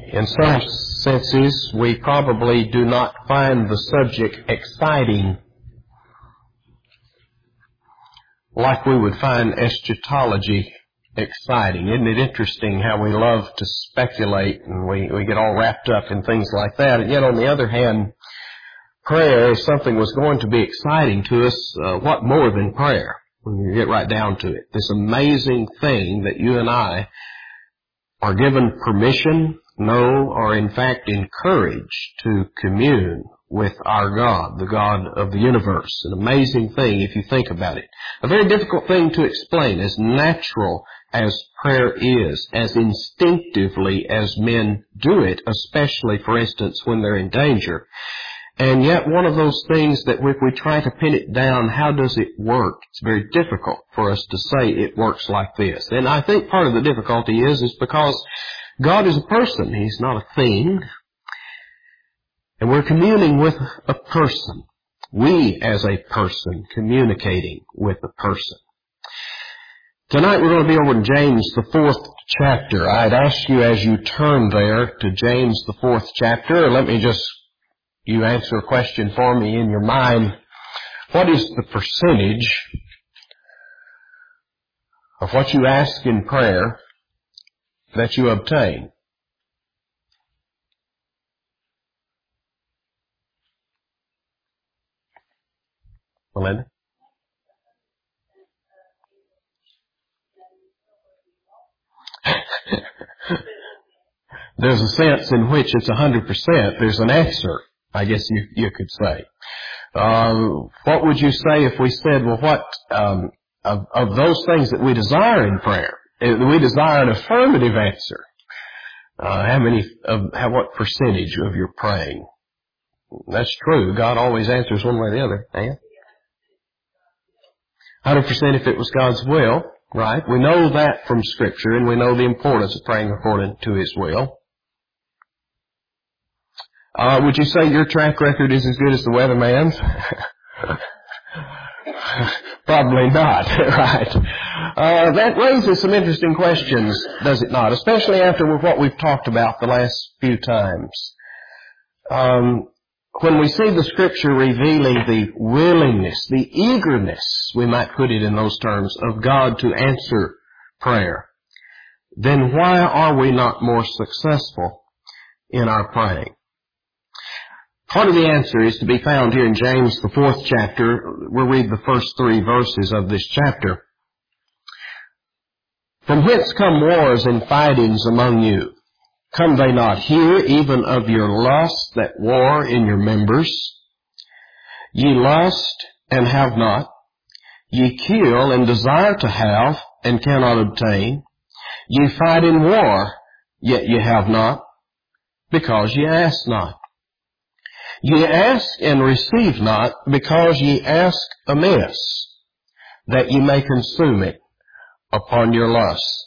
In some senses, we probably do not find the subject exciting like we would find eschatology exciting. Isn't it interesting how we love to speculate and we get all wrapped up in things like that? And yet, on the other hand, prayer, if something was going to be exciting to us, what more than prayer when you get right down to it? This amazing thing that you and I are given permission, or in fact encouraged to commune with our God, the God of the universe. An amazing thing if you think about it. A very difficult thing to explain, as natural as prayer is, as instinctively as men do it, especially, for instance, when they're in danger. And yet one of those things that if we try to pin it down, how does it work? It's very difficult for us to say it works like this. And I think part of the difficulty is because God is a person. He's not a thing. And we're communing with a person. We as a person communicating with a person. Tonight we're going to be over in James, the 4th chapter. I'd ask you as you turn there to James, the 4th chapter, let me just you answer a question for me in your mind. What is the percentage of what you ask in prayer that you obtain? Melinda? There's a sense in which it's 100%. There's an answer, I guess you could say. What would you say if we said, well, what of those things that we desire in prayer, we desire an affirmative answer? What percentage of your praying? That's true. God always answers one way or the other. 100% if it was God's will, right? We know that from Scripture, and we know the importance of praying according to His will. Would you say your track record is as good as the weatherman's? Probably not, right? That raises some interesting questions, does it not? Especially after what we've talked about the last few times. When we see the Scripture revealing the willingness, the eagerness, we might put it in those terms, of God to answer prayer, then why are we not more successful in our praying? Part of the answer is to be found here in James, the 4th chapter. We'll read the first 3 verses of this chapter. From whence come wars and fightings among you? Come they not here, even of your lusts that war in your members? Ye lust and have not. Ye kill and desire to have and cannot obtain. Ye fight in war, yet ye have not, because ye ask not. Ye ask and receive not, because ye ask amiss, that ye may consume it upon your lusts.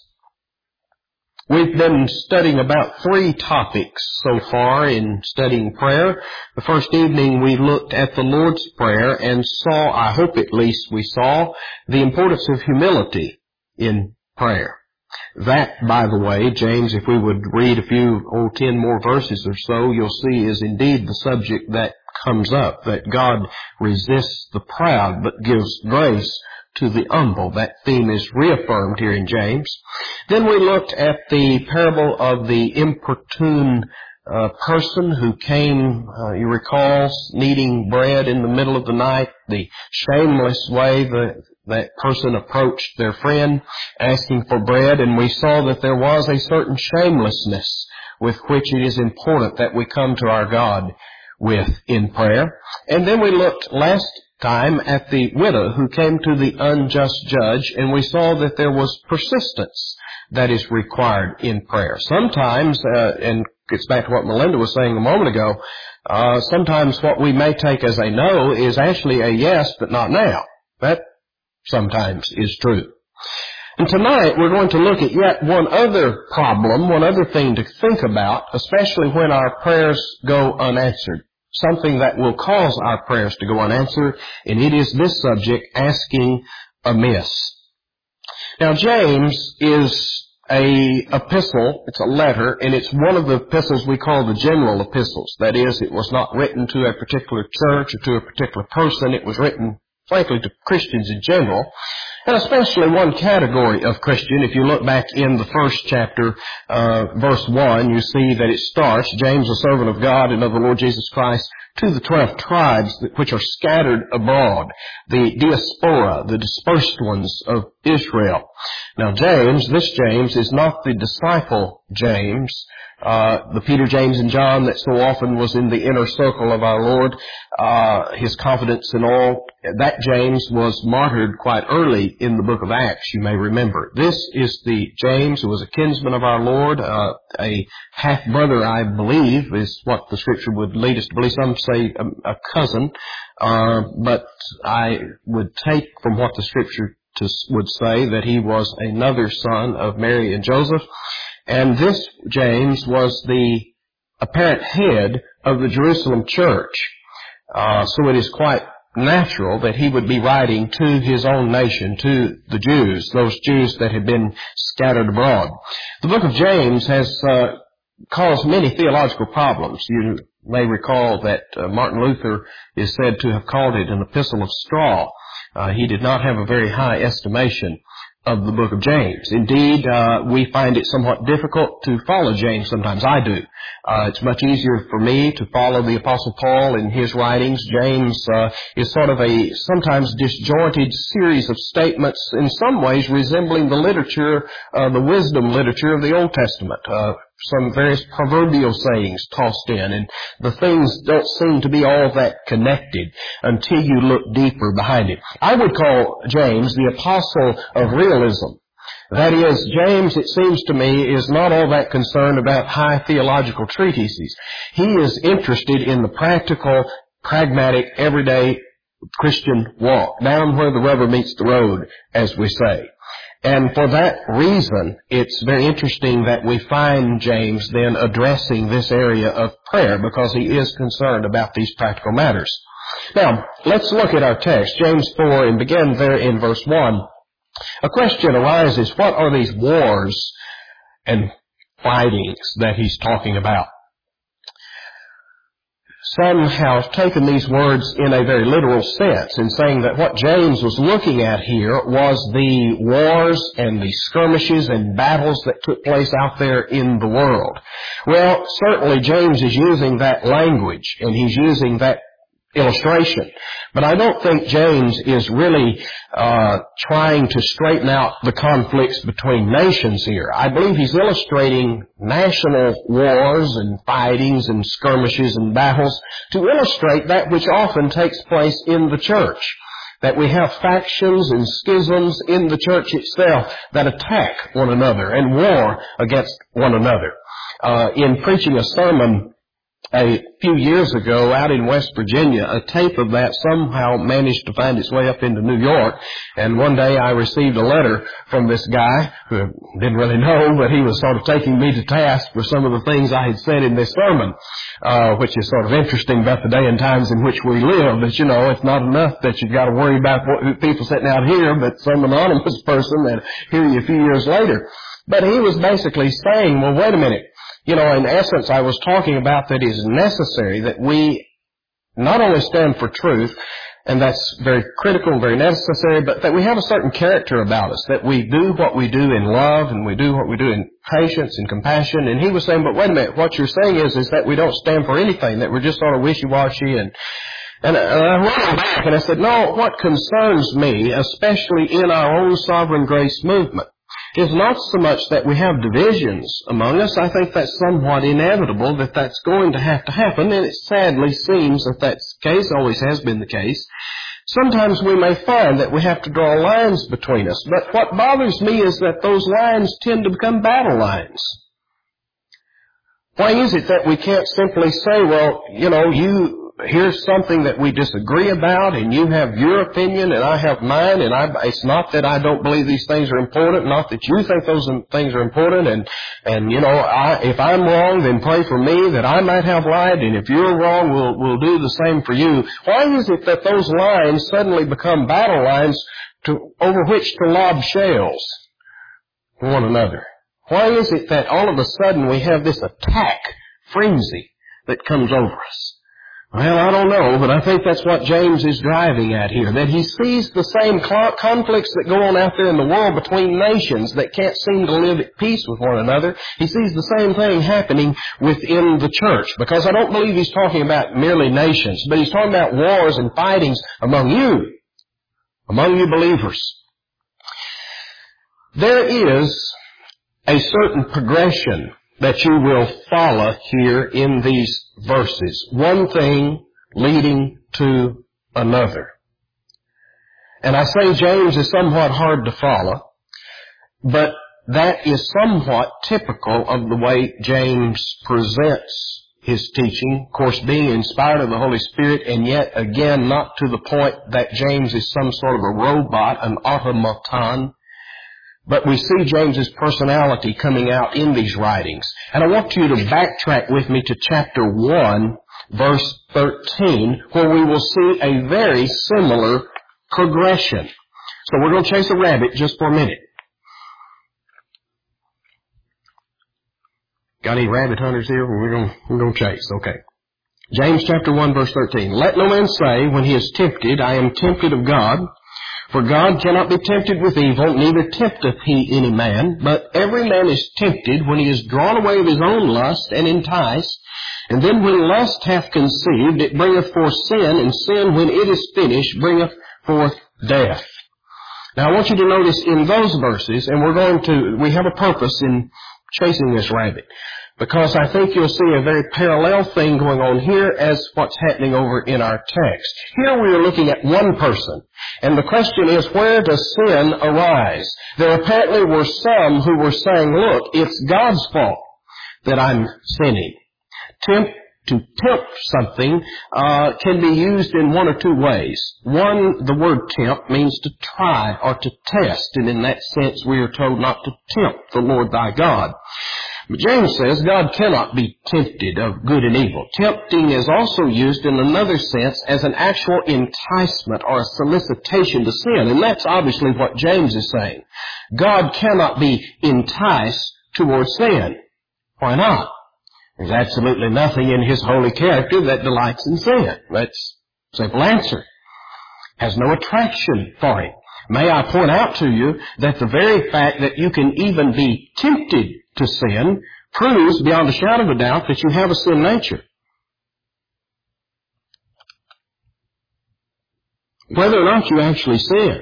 We've been studying about 3 topics so far in studying prayer. The first evening we looked at the Lord's Prayer and saw, I hope at least we saw, the importance of humility in prayer. That, by the way, James, if we would read a few, 10 more verses or so, you'll see is indeed the subject that comes up, that God resists the proud but gives grace to the humble. That theme is reaffirmed here in James. Then we looked at the parable of the importune person who came, you recall, needing bread in the middle of the night, the shameless way that person approached their friend asking for bread, and we saw that there was a certain shamelessness with which it is important that we come to our God with in prayer. And then we looked last time at the widow who came to the unjust judge, and we saw that there was persistence that is required in prayer. Sometimes, and it's back to what Melinda was saying a moment ago, sometimes what we may take as a no is actually a yes, but not now. That sometimes is true. And tonight we're going to look at yet one other problem, one other thing to think about, especially when our prayers go unanswered. Something that will cause our prayers to go unanswered, and it is this subject, asking amiss. Now, James is a epistle. It's a letter, and it's one of the epistles we call the general epistles. That is, it was not written to a particular church or to a particular person. It was written, frankly, to Christians in general, and especially one category of Christian. If you look back in the first chapter, verse 1, you see that it starts, James, a servant of God and of the Lord Jesus Christ, to the 12 tribes which are scattered abroad, the diaspora, the dispersed ones of Israel. Now James, this James, is not the disciple James, the Peter, James, and John that so often was in the inner circle of our Lord, his confidence in all. That James was martyred quite early in the book of Acts, you may remember. This is the James who was a kinsman of our Lord, a half-brother, I believe, is what the Scripture would lead us to believe. Some say a cousin, but I would take from what the Scripture would say that he was another son of Mary and Joseph. And this James was the apparent head of the Jerusalem church. So it is quite natural that he would be writing to his own nation, to the Jews, those Jews that had been scattered abroad. The book of James has caused many theological problems. You may recall that Martin Luther is said to have called it an epistle of straw. He did not have a very high estimation of the book of James. Indeed, we find it somewhat difficult to follow James sometimes. I do. It's much easier for me to follow the Apostle Paul in his writings. James is sort of a sometimes disjointed series of statements, in some ways resembling the literature, the wisdom literature of the Old Testament. Some various proverbial sayings tossed in, and the things don't seem to be all that connected until you look deeper behind it. I would call James the apostle of realism. That is, James, it seems to me, is not all that concerned about high theological treatises. He is interested in the practical, pragmatic, everyday Christian walk, down where the rubber meets the road, as we say. And for that reason, it's very interesting that we find James then addressing this area of prayer, because he is concerned about these practical matters. Now, let's look at our text, James 4, and begin there in verse 1. A question arises, what are these wars and fightings that he's talking about? Some have taken these words in a very literal sense in saying that what James was looking at here was the wars and the skirmishes and battles that took place out there in the world. Well, certainly James is using that language and he's using that illustration. But I don't think James is really trying to straighten out the conflicts between nations here. I believe he's illustrating national wars and fightings and skirmishes and battles to illustrate that which often takes place in the church. That we have factions and schisms in the church itself that attack one another and war against one another. In preaching a sermon a few years ago out in West Virginia, a tape of that somehow managed to find its way up into New York. And one day I received a letter from this guy who I didn't really know, but he was sort of taking me to task for some of the things I had said in this sermon, which is sort of interesting about the day and times in which we live. But, you know, it's not enough that you've got to worry about what people sitting out here, but some anonymous person that hear you a few years later. But he was basically saying, well, wait a minute. You know, in essence, I was talking about that it is necessary that we not only stand for truth, and that's very critical and very necessary, but that we have a certain character about us, that we do what we do in love, and we do what we do in patience and compassion. And he was saying, but wait a minute, what you're saying is that we don't stand for anything, that we're just sort of wishy-washy. And I went back and I said, no, what concerns me, especially in our own sovereign grace movement, is not so much that we have divisions among us. I think that's somewhat inevitable, that that's going to happen, and it sadly seems that that's the case, always has been the case. Sometimes we may find that we have to draw lines between us, but what bothers me is that those lines tend to become battle lines. Why is it that we can't simply say, well, you know, here's something that we disagree about, and you have your opinion, and I have mine, and it's not that I don't believe these things are important, not that you think those things are important, and you know, if I'm wrong, then pray for me that I might have right, and if you're wrong, we'll do the same for you. Why is it that those lines suddenly become battle lines over which to lob shells to one another? Why is it that all of a sudden we have this attack frenzy that comes over us? Well, I don't know, but I think that's what James is driving at here, that he sees the same conflicts that go on out there in the world between nations that can't seem to live at peace with one another. He sees the same thing happening within the church, because I don't believe he's talking about merely nations, but he's talking about wars and fightings among you believers. There is a certain progression that you will follow here in these verses. One thing leading to another. And I say James is somewhat hard to follow, but that is somewhat typical of the way James presents his teaching, of course being inspired of the Holy Spirit, and yet again not to the point that James is some sort of a robot, an automaton. But we see James's personality coming out in these writings. And I want you to backtrack with me to chapter 1, verse 13, where we will see a very similar progression. So we're going to chase a rabbit just for a minute. Got any rabbit hunters here? We're going to chase. Okay. James chapter 1, verse 13. Let no man say when he is tempted, I am tempted of God. For God cannot be tempted with evil, neither tempteth he any man. But every man is tempted when he is drawn away of his own lust and enticed. And then when lust hath conceived, it bringeth forth sin, and sin, when it is finished, bringeth forth death. Now I want you to notice in those verses, and we have a purpose in chasing this rabbit, because I think you'll see a very parallel thing going on here as what's happening over in our text. Here we are looking at one person, and the question is, where does sin arise? There apparently were some who were saying, look, it's God's fault that I'm sinning. To tempt something can be used in one or two ways. One, the word tempt means to try or to test, and in that sense we are told not to tempt the Lord thy God. But James says God cannot be tempted of good and evil. Tempting is also used in another sense as an actual enticement or a solicitation to sin, and that's obviously what James is saying. God cannot be enticed towards sin. Why not? There's absolutely nothing in his holy character that delights in sin. That's a simple answer. Has no attraction for him. May I point out to you that the very fact that you can even be tempted to sin proves beyond a shadow of a doubt that you have a sin nature. Whether or not you actually sin.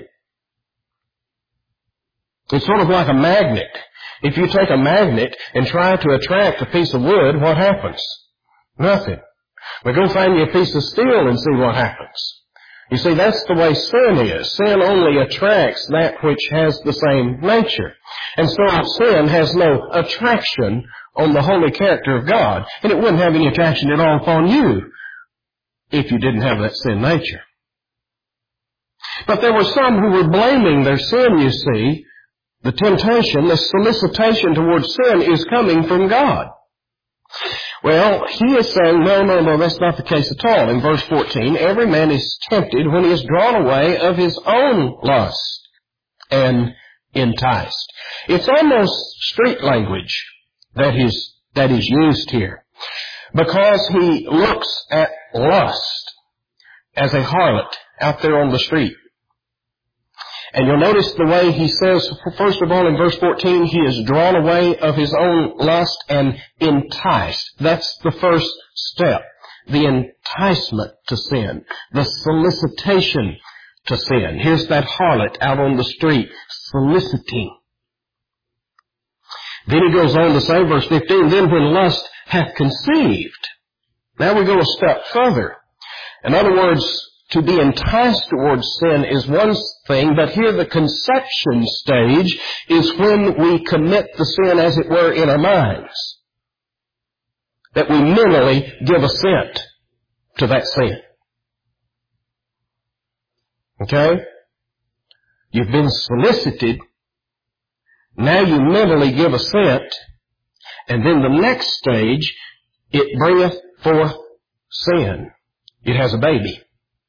It's sort of like a magnet. If you take a magnet and try to attract a piece of wood, what happens? Nothing. But go find me a piece of steel and see what happens. You see, that's the way sin is. Sin only attracts that which has the same nature. And so sin has no attraction on the holy character of God. And it wouldn't have any attraction at all upon you if you didn't have that sin nature. But there were some who were blaming their sin, you see. The temptation, the solicitation towards sin is coming from God. Well, he is saying, no, that's not the case at all. In verse 14, every man is tempted when he is drawn away of his own lust and enticed. It's almost street language that is used here, because he looks at lust as a harlot out there on the street. And you'll notice the way he says, first of all, in verse 14, he is drawn away of his own lust and enticed. That's the first step. The enticement to sin. The solicitation to sin. Here's that harlot out on the street soliciting. Then he goes on to say, verse 15, then when lust hath conceived. Now we go a step further. In other words, to be enticed towards sin is one thing, but here the conception stage is when we commit the sin, as it were, in our minds. That we mentally give assent to that sin. Okay? You've been solicited. Now you mentally give assent. And then the next stage, it bringeth forth sin. It has a baby.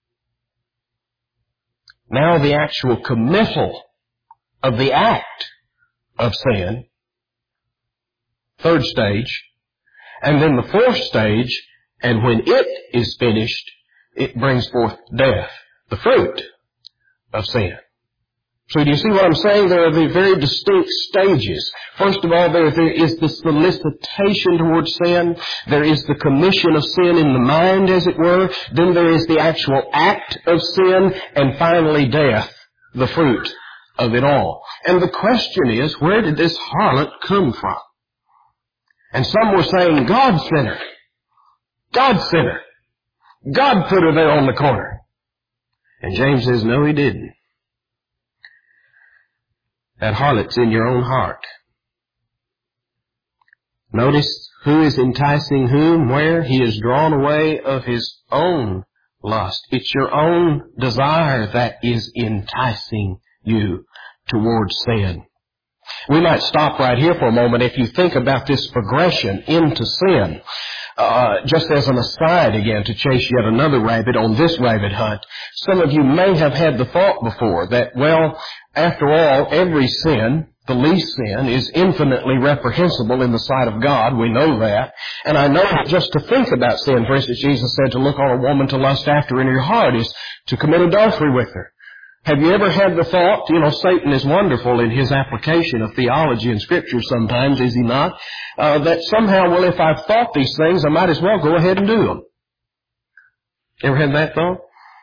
Now the actual committal of the act of sin third stage. And then the fourth stage, and when it is finished, it brings forth death, the fruit of sin. So do you see what I'm saying? There are the very distinct stages. First of all, there is the solicitation towards sin. There is the commission of sin in the mind, as it were. Then there is the actual act of sin. And finally, death, the fruit of it all. And the question is, where did this harlot come from? And some were saying, God sent her. God sent her. God put her there on the corner. And James says, no, he didn't. That harlot's in your own heart. Notice who is enticing whom, where. He is drawn away of his own lust. It's your own desire that is enticing you towards sin. We might stop right here for a moment if you think about this progression into sin. Just as an aside again, to chase yet another rabbit on this rabbit hunt, some of you may have had the thought before that, well, after all, every sin, the least sin, is infinitely reprehensible in the sight of God. We know that. And I know that just to think about sin, for instance, Jesus said to look on a woman to lust after in your heart is to commit adultery with her. Have you ever had the thought, Satan is wonderful in his application of theology and Scripture sometimes, is he not? That somehow, well, if I've thought these things, I might as well go ahead and do them. Ever had that thought?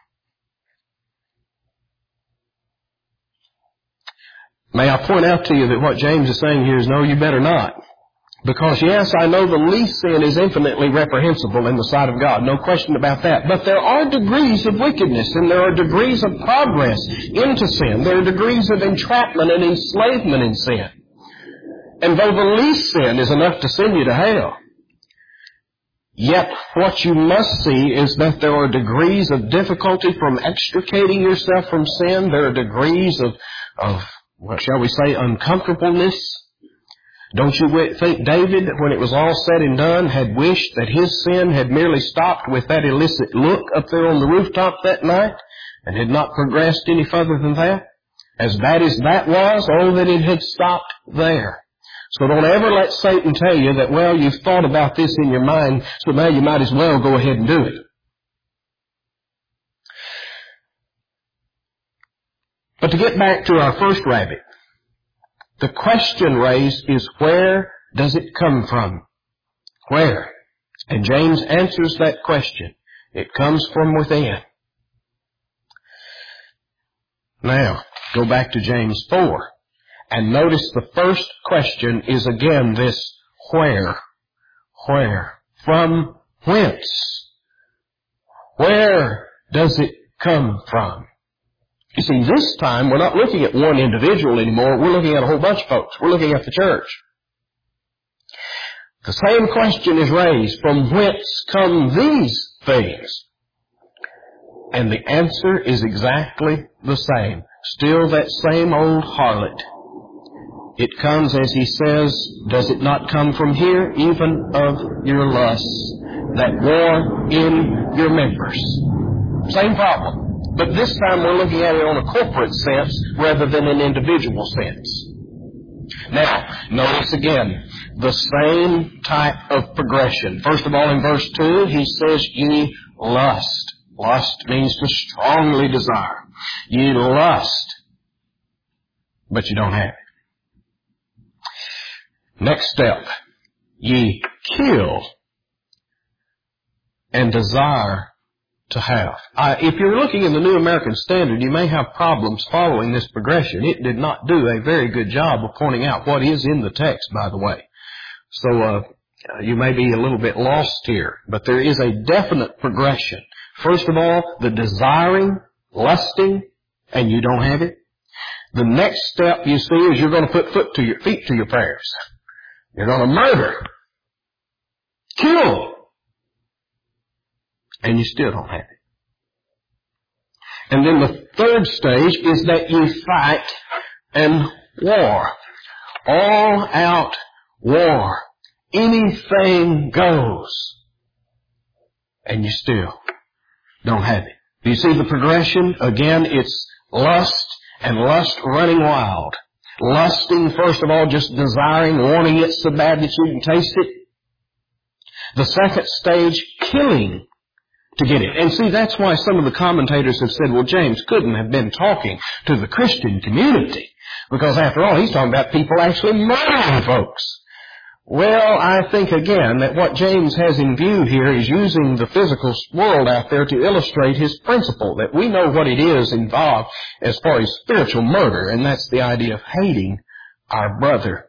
May I point out to you that what James is saying here is, no, you better not. Because, yes, I know the least sin is infinitely reprehensible in the sight of God. No question about that. But there are degrees of wickedness, and there are degrees of progress into sin. There are degrees of entrapment and enslavement in sin. And though the least sin is enough to send you to hell, yet what you must see is that there are degrees of difficulty from extricating yourself from sin. There are degrees of what shall we say, uncomfortableness. Don't you think David, when it was all said and done, had wished that his sin had merely stopped with that illicit look up there on the rooftop that night and had not progressed any further than that? As bad as that was, oh, that it had stopped there. So don't ever let Satan tell you that, well, you've thought about this in your mind, so now you might as well go ahead and do it. But to get back to our first rabbit, the question raised is, where does it come from? Where? And James answers that question. It comes from within. Now, go back to James 4. And notice the first question is again this, where? Where? From whence? Where does it come from? You see, this time we're not looking at one individual anymore. We're looking at a whole bunch of folks. We're looking at the church. The same question is raised. From whence come these things? And the answer is exactly the same. Still that same old harlot. It comes, as he says, does it not come from here, even of your lusts that war in your members? Same problem. But this time we're looking at it on a corporate sense rather than an individual sense. Now, notice again, the same type of progression. First of all, in verse 2, he says, ye lust. Lust means to strongly desire. Ye lust, but you don't have it. Next step, ye kill and desire to have. If you're looking in the New American Standard, you may have problems following this progression. It did not do a very good job of pointing out what is in the text, by the way. So you may be a little bit lost here. But there is a definite progression. First of all, the desiring, lusting, and you don't have it. The next step you see is you're going to put feet to your prayers. You're going to murder, kill, and you still don't have it. And then the third stage is that you fight and war. All out war. Anything goes. And you still don't have it. Do you see the progression? Again, it's lust and lust running wild. Lusting, first of all, just desiring, wanting it so bad that you can taste it. The second stage, killing to get it. And see, that's why some of the commentators have said, well, James couldn't have been talking to the Christian community, because after all, he's talking about people actually murdering folks. Well, I think again that what James has in view here is using the physical world out there to illustrate his principle, that we know what it is involved as far as spiritual murder, and that's the idea of hating our brother.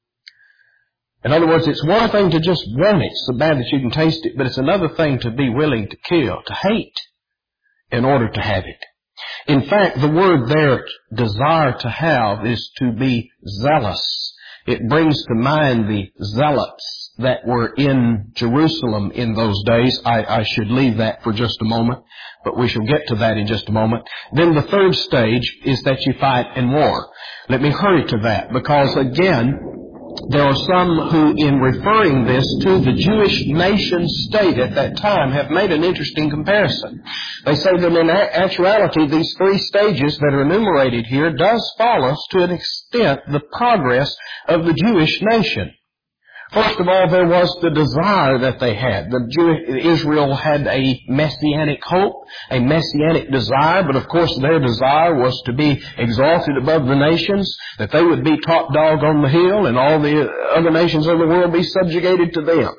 In other words, it's one thing to just want it so bad that you can taste it, but it's another thing to be willing to kill, to hate, in order to have it. In fact, the word there, desire to have, is to be zealous. It brings to mind the zealots that were in Jerusalem in those days. I should leave that for just a moment, but we shall get to that in just a moment. Then the third stage is that you fight in war. Let me hurry to that, because again, there are some who, in referring this to the Jewish nation state at that time, have made an interesting comparison. They say that in actuality, these three stages that are enumerated here does follow to an extent the progress of the Jewish nation. First of all, there was the desire that they had. Israel had a messianic hope, a messianic desire, but of course their desire was to be exalted above the nations, that they would be top dog on the hill and all the other nations of the world be subjugated to them.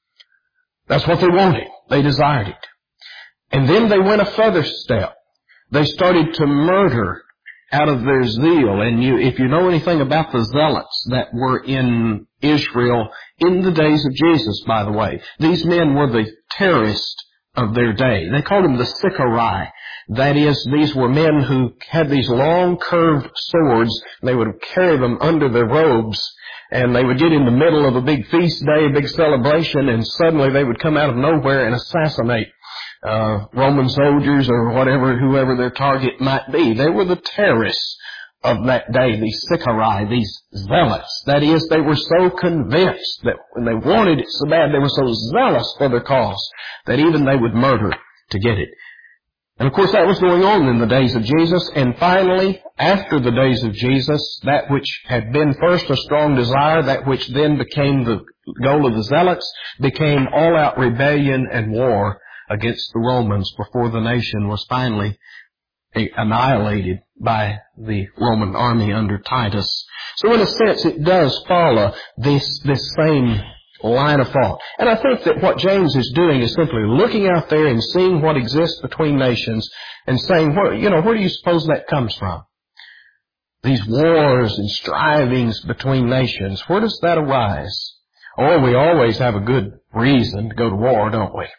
That's what they wanted. They desired it. And then they went a further step. They started to murder out of their zeal. And if you know anything about the zealots that were in Israel in the days of Jesus, by the way, these men were the terrorists of their day. They called them the Sicarii. That is, these were men who had these long curved swords. They would carry them under their robes, and they would get in the middle of a big feast day, a big celebration, and suddenly they would come out of nowhere and assassinate Roman soldiers or whoever their target might be. They were the terrorists of that day, these Sicarii, these zealots. That is, they were so convinced that when they wanted it so bad, they were so zealous for their cause that even they would murder to get it. And of course that was going on in the days of Jesus, and finally, after the days of Jesus, that which had been first a strong desire, that which then became the goal of the zealots, became all-out rebellion and war against the Romans before the nation was finally annihilated by the Roman army under Titus. So in a sense, it does follow this same line of thought. And I think that what James is doing is simply looking out there and seeing what exists between nations and saying, where do you suppose that comes from? These wars and strivings between nations, where does that arise? Oh, we always have a good reason to go to war, don't we?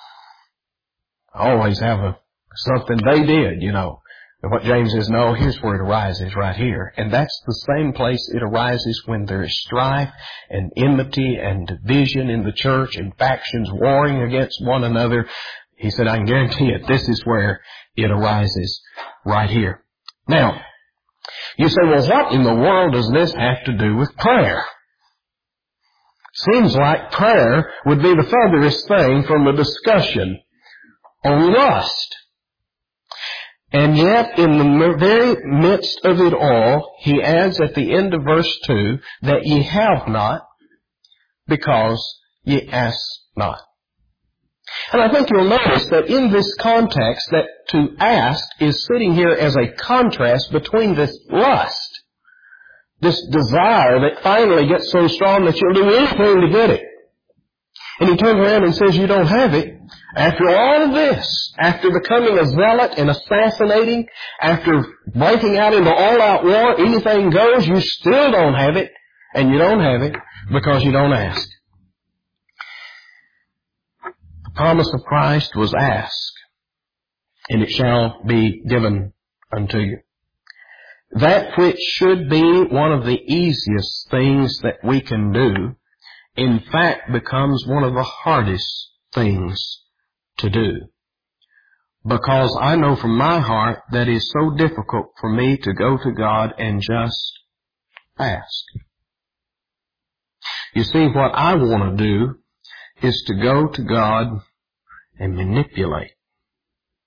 Always have something they did, And what James says, no, here's where it arises, right here. And that's the same place it arises when there is strife and enmity and division in the church and factions warring against one another. He said, I can guarantee it, this is where it arises, right here. Now, you say, well, what in the world does this have to do with prayer? Seems like prayer would be the furthest thing from the discussion on lust. And yet, in the very midst of it all, he adds at the end of verse 2, that ye have not, because ye ask not. And I think you'll notice that in this context, that to ask is sitting here as a contrast between this lust, this desire that finally gets so strong that you'll do anything to get it. And he turns around and says, you don't have it. After all of this, after becoming a zealot and assassinating, after breaking out into all-out war, anything goes, you still don't have it. And you don't have it because you don't ask. The promise of Christ was ask, and it shall be given unto you. That which should be one of the easiest things that we can do, in fact, becomes one of the hardest things to do. Because I know from my heart that it's so difficult for me to go to God and just ask. You see, what I want to do is to go to God and manipulate.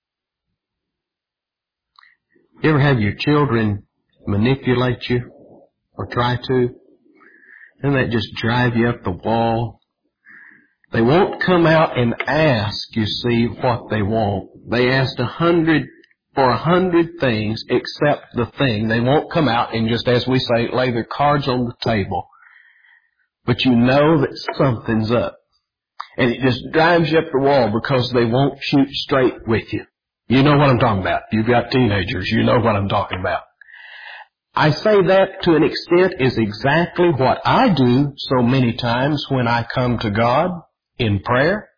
You ever have your children manipulate you? or try to? Doesn't that just drive you up the wall? They won't come out and ask, you see, what they want. They asked 100 things except the thing. They won't come out and just, as we say, lay their cards on the table. But you know that something's up. And it just drives you up the wall because they won't shoot straight with you. You know what I'm talking about. You've got teenagers. You know what I'm talking about. I say that to an extent is exactly what I do so many times when I come to God in prayer.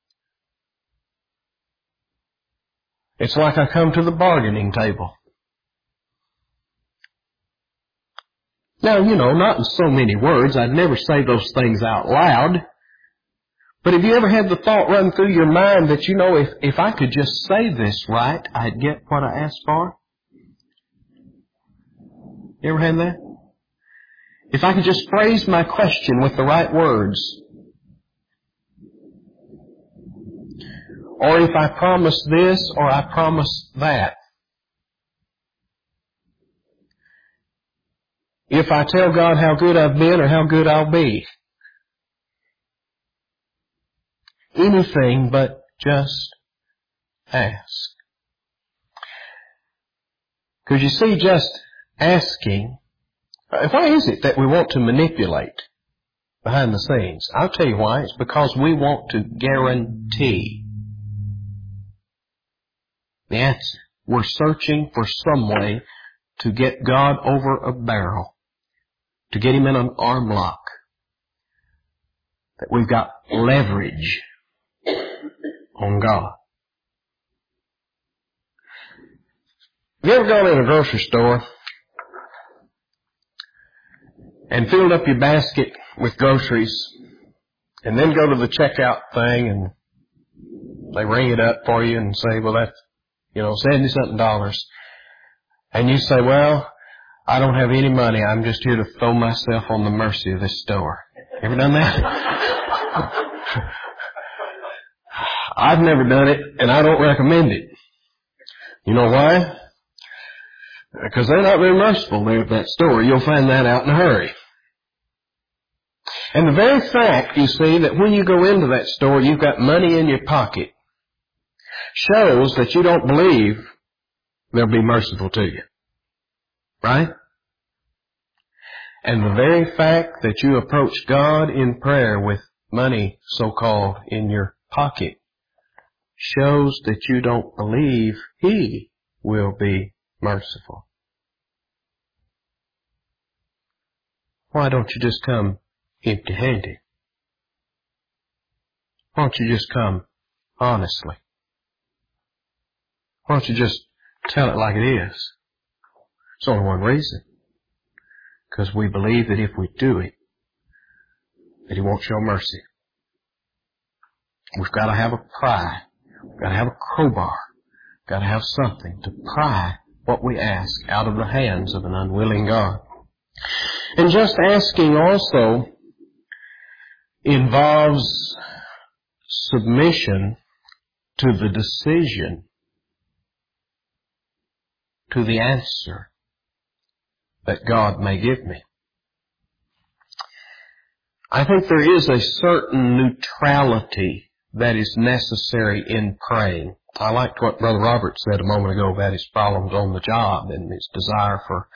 It's like I come to the bargaining table. Now, you know, not in so many words. I'd never say those things out loud. But have you ever had the thought run through your mind that, you know, if I could just say this right, I'd get what I asked for? You ever had that? If I could just phrase my question with the right words. Or if I promise this or I promise that. If I tell God how good I've been or how good I'll be. Anything but just ask. Because you see, just asking, why is it that we want to manipulate behind the scenes? I'll tell you why. It's because we want to guarantee the answer. We're searching for some way to get God over a barrel, to get Him in an arm lock, that we've got leverage on God. Have you ever gone in a grocery store and filled up your basket with groceries and then go to the checkout thing and they ring it up for you and say, well, that's, $70-something. And you say, well, I don't have any money. I'm just here to throw myself on the mercy of this store. Ever done that? I've never done it, and I don't recommend it. You know why? Because they're not very merciful there at that store. You'll find that out in a hurry. And the very fact, you see, that when you go into that store, you've got money in your pocket, shows that you don't believe they'll be merciful to you. Right? And the very fact that you approach God in prayer with money, so-called, in your pocket, shows that you don't believe He will be merciful. Why don't you just come empty-handed? Why don't you just come honestly? Why don't you just tell it like it is? There's only one reason. Because we believe that if we do it, that He won't show mercy. We've got to have a pry. We've got to have a crowbar. We've got to have something to pry what we ask out of the hands of an unwilling God. And just asking also involves submission to the decision, to the answer that God may give me. I think there is a certain neutrality that is necessary in praying. I liked what Brother Robert said a moment ago about his problems on the job and his desire for,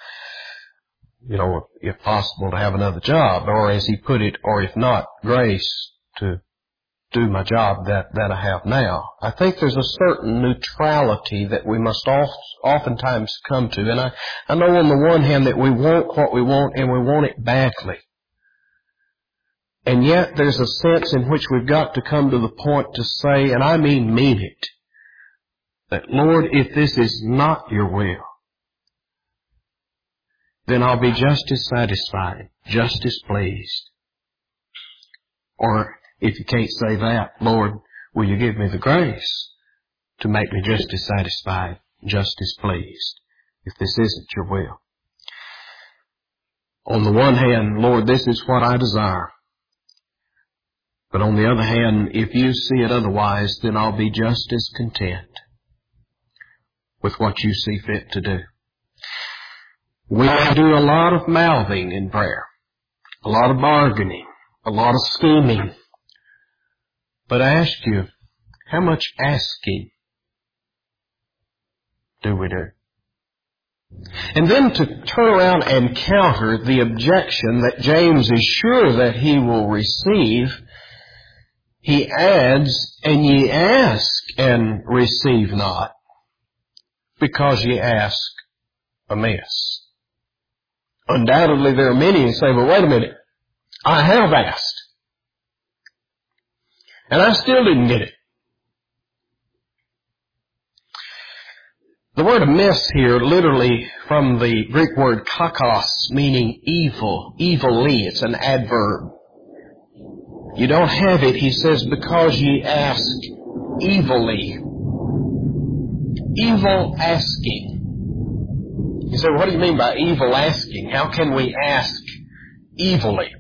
if possible, to have another job, or as he put it, or if not, grace to do my job that I have now. I think there's a certain neutrality that we must oftentimes come to. And I know on the one hand that we want what we want and we want it badly. And yet there's a sense in which we've got to come to the point to say, and I mean it, that Lord, if this is not your will, then I'll be just as satisfied, just as pleased. Or if you can't say that, Lord, will you give me the grace to make me just as satisfied, just as pleased, if this isn't your will? On the one hand, Lord, this is what I desire. But on the other hand, if you see it otherwise, then I'll be just as content with what you see fit to do. We may do a lot of mouthing in prayer, a lot of bargaining, a lot of scheming. But I ask you, how much asking do we do? And then to turn around and counter the objection that James is sure that he will receive, he adds, and ye ask and receive not, because ye ask amiss. Undoubtedly there are many who say, well, wait a minute, I have asked, and I still didn't get it. The word amiss here, literally from the Greek word kakos, meaning evil, evilly. It's an adverb. You don't have it, he says, because ye ask evilly. Evil asking. You say, what do you mean by evil asking? How can we ask evilly?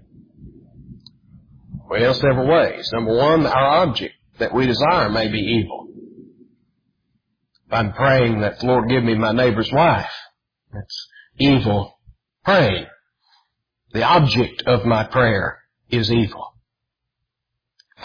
Well, several ways. Number one, our object that we desire may be evil. If I'm praying that the Lord give me my neighbor's wife, that's evil praying. The object of my prayer is evil. If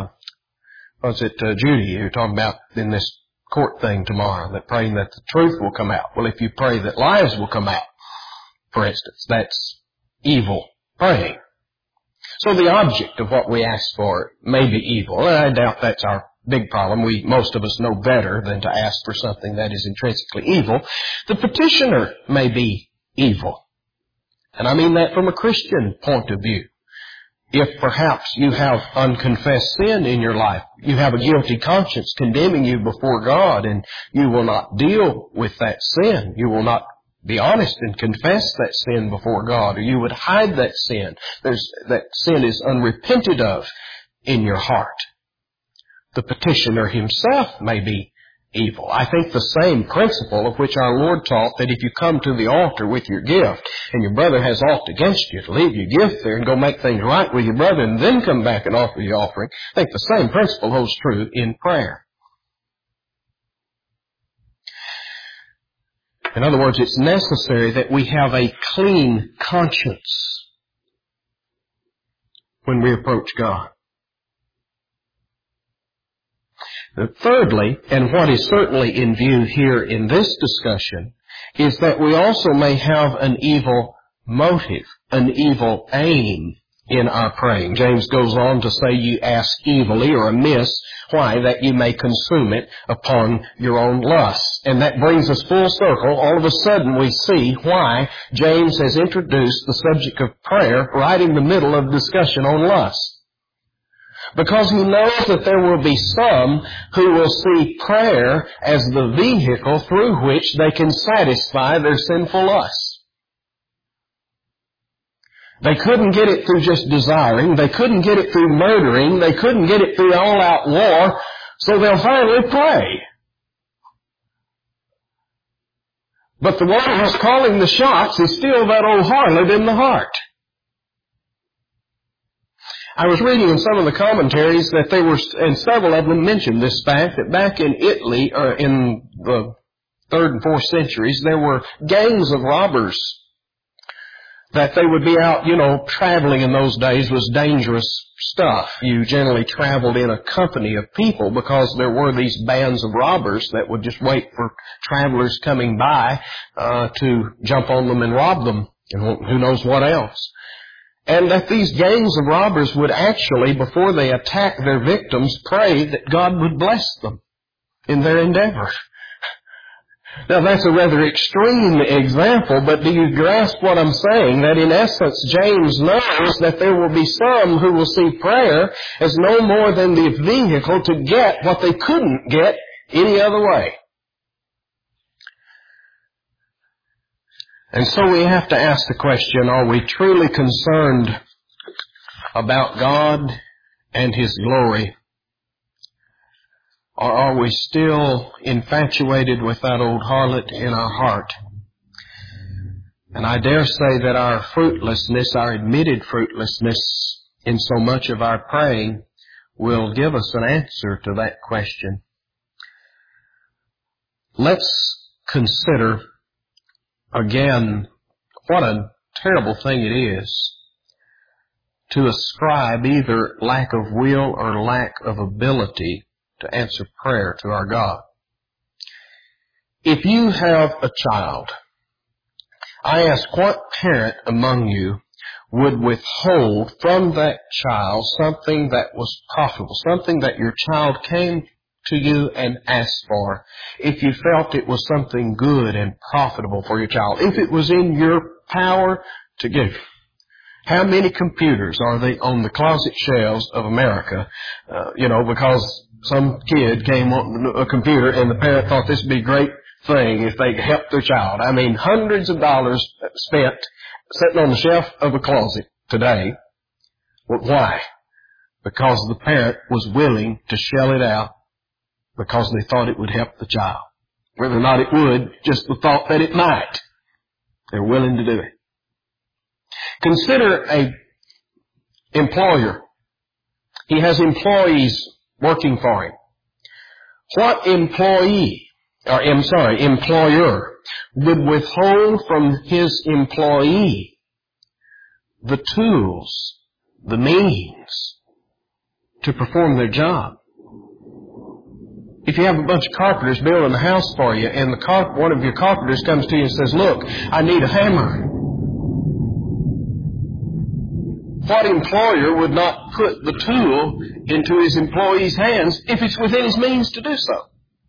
Judy, you're talking about in this court thing tomorrow, that praying that the truth will come out. Well, if you pray that lies will come out, for instance, that's evil praying. So the object of what we ask for may be evil. I doubt that's our big problem. Most of us know better than to ask for something that is intrinsically evil. The petitioner may be evil. And I mean that from a Christian point of view. If perhaps you have unconfessed sin in your life, you have a guilty conscience condemning you before God, and you will not deal with that sin. You will not be honest and confess that sin before God, or you would hide that sin. That sin is unrepented of in your heart. The petitioner himself may be evil. I think the same principle of which our Lord taught, that if you come to the altar with your gift and your brother has aught against you, to leave your gift there and go make things right with your brother and then come back and offer your offering, I think the same principle holds true in prayer. In other words, it's necessary that we have a clean conscience when we approach God. Thirdly, and what is certainly in view here in this discussion, is that we also may have an evil motive, an evil aim in our praying. James goes on to say, you ask evilly or amiss. Why? That you may consume it upon your own lusts. And that brings us full circle. All of a sudden we see why James has introduced the subject of prayer right in the middle of discussion on lust. Because he knows that there will be some who will see prayer as the vehicle through which they can satisfy their sinful lusts. They couldn't get it through just desiring. They couldn't get it through murdering. They couldn't get it through all-out war. So they'll finally pray. But the one who's calling the shots is still that old harlot in the heart. I was reading in some of the commentaries that they were, and several of them mentioned this fact, that back in Italy, or in the 3rd and 4th centuries, there were gangs of robbers. That they would be out, traveling in those days was dangerous stuff. You generally traveled in a company of people because there were these bands of robbers that would just wait for travelers coming by to jump on them and rob them, and who knows what else. And that these gangs of robbers would actually, before they attack their victims, pray that God would bless them in their endeavor. Now that's a rather extreme example, but do you grasp what I'm saying? That in essence, James knows that there will be some who will see prayer as no more than the vehicle to get what they couldn't get any other way. And so we have to ask the question, are we truly concerned about God and His glory? Or are we still infatuated with that old harlot in our heart? And I dare say that our fruitlessness, our admitted fruitlessness in so much of our praying will give us an answer to that question. Let's consider again what a terrible thing it is to ascribe either lack of will or lack of ability to answer prayer to our God. If you have a child, I ask, what parent among you would withhold from that child something that was profitable, something that your child came to you and asked for, if you felt it was something good and profitable for your child, if it was in your power to give? How many computers are they on the closet shelves of America, because some kid came on a computer and the parent thought this would be a great thing if they helped their child. I mean, hundreds of dollars spent sitting on the shelf of a closet today. Well, why? Because the parent was willing to shell it out because they thought it would help the child. Whether or not it would, just the thought that it might. They're willing to do it. Consider a employer. He has employees working for him. What employer would withhold from his employee the tools, the means to perform their job? If you have a bunch of carpenters building a house for you and one of your carpenters comes to you and says, look, I need a hammer. What employer would not put the tool into his employee's hands if it's within his means to do so?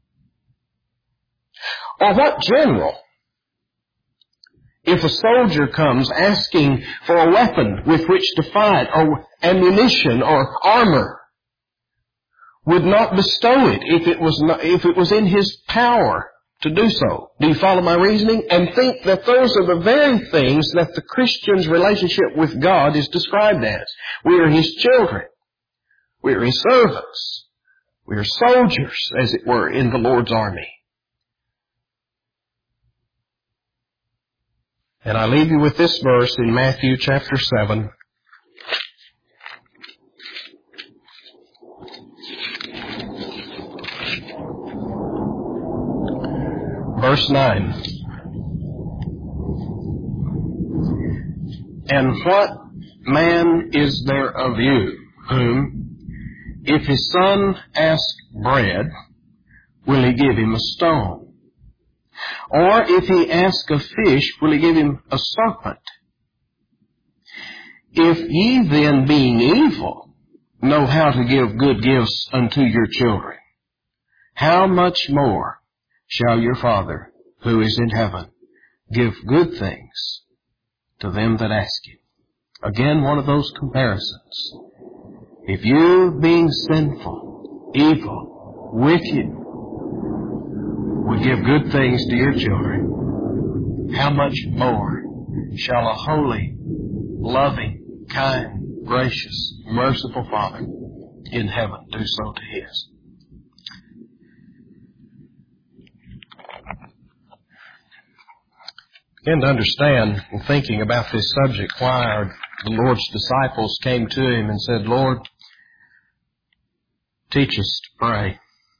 Or what general, if a soldier comes asking for a weapon with which to fight, or ammunition or armor, would not bestow it if it was in his power to do so? Do you follow my reasoning? And think that those are the very things that the Christian's relationship with God is described as. We are His children. We are His servants. We are soldiers, as it were, in the Lord's army. And I leave you with this verse in Matthew chapter 7. Verse 9. And what man is there of you whom, if his son ask bread, will he give him a stone? Or if he ask a fish, will he give him a serpent? If ye then, being evil, know how to give good gifts unto your children, how much more shall your Father, who is in heaven, give good things to them that ask Him? Again, one of those comparisons. If you, being sinful, evil, wicked, would give good things to your children, how much more shall a holy, loving, kind, gracious, merciful Father in heaven do so to His? Begin to understand, in thinking about this subject, why the Lord's disciples came to Him and said, Lord, teach us to pray.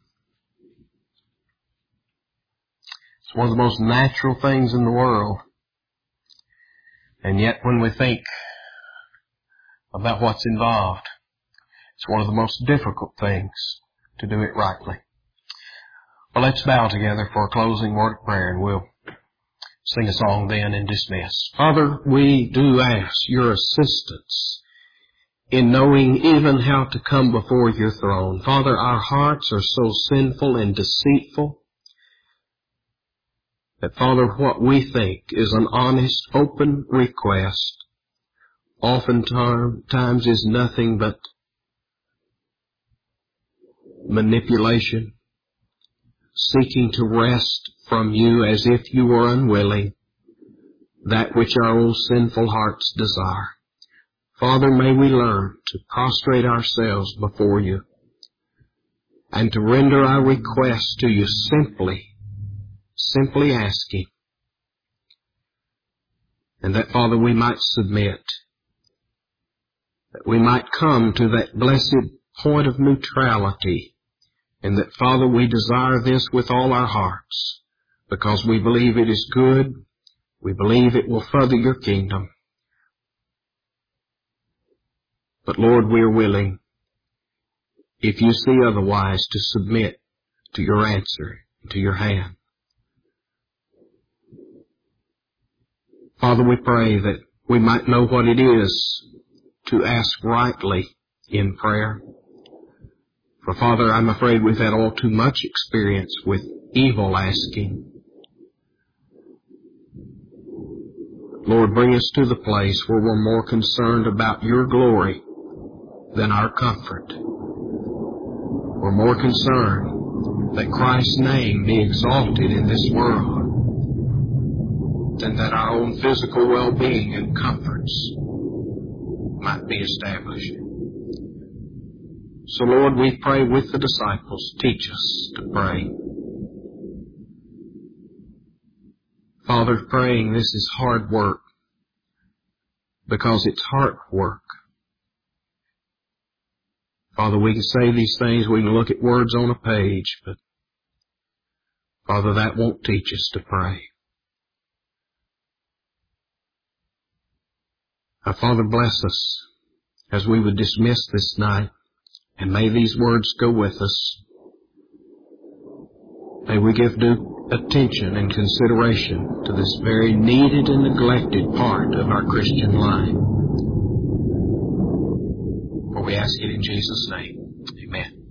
It's one of the most natural things in the world. And yet when we think about what's involved, it's one of the most difficult things to do it rightly. Well, let's bow together for a closing word of prayer, and we'll sing a song then and dismiss. Father, we do ask your assistance in knowing even how to come before your throne. Father, our hearts are so sinful and deceitful that, Father, what we think is an honest, open request oftentimes is nothing but manipulation, seeking to wrest from you as if you were unwilling that which our old sinful hearts desire. Father, may we learn to prostrate ourselves before you and to render our requests to you simply asking, and that, Father, we might submit, that we might come to that blessed point of neutrality, and that, Father, we desire this with all our hearts, because we believe it is good, We believe it will further your kingdom. But Lord, we are willing, if you see otherwise, to submit to your answer, to your hand. Father, we pray that we might know what it is to ask rightly in prayer. For Father, I'm afraid we've had all too much experience with evil asking. Lord, bring us to the place where we're more concerned about your glory than our comfort. We're more concerned that Christ's name be exalted in this world than that our own physical well-being and comforts might be established. So, Lord, we pray with the disciples. Teach us to pray. Father, praying, this is hard work because it's heart work. Father, we can say these things, we can look at words on a page, but Father, that won't teach us to pray. Now, Father, bless us as we would dismiss this night, and may these words go with us. May we give due attention and consideration to this very needed and neglected part of our Christian life. For we ask it in Jesus' name. Amen.